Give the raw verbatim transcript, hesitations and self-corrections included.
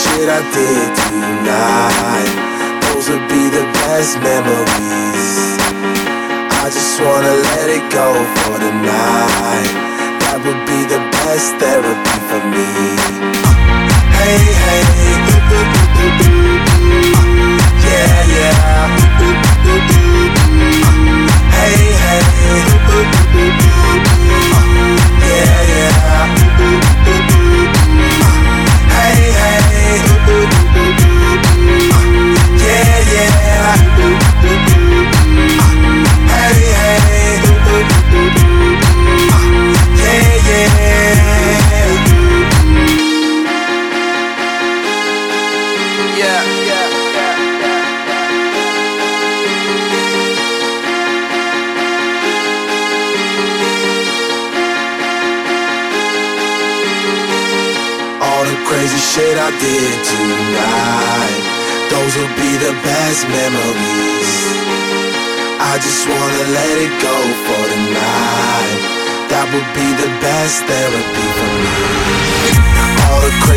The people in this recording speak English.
shit I did tonight, those would be the best memories. I just wanna let it go for the night. That would be the best therapy for me. Hey, hey, ooh, ooh, ooh, ooh, ooh. Yeah, yeah. Ooh, ooh, ooh, ooh. Hey, hey, ooh, ooh, ooh, ooh, ooh. Yeah, yeah. Ooh, ooh, ooh, ooh. Hey, hey, ooh, ooh, ooh, ooh. Yeah, yeah. Ooh, ooh, ooh, ooh. Hey, hey, ooh, ooh, ooh, ooh. Yeah, yeah. Yeah, yeah, yeah, yeah. All the crazy shit I did tonight, those will be the best memories. I just wanna let it go for the night. That would be the best therapy for me. All the crazy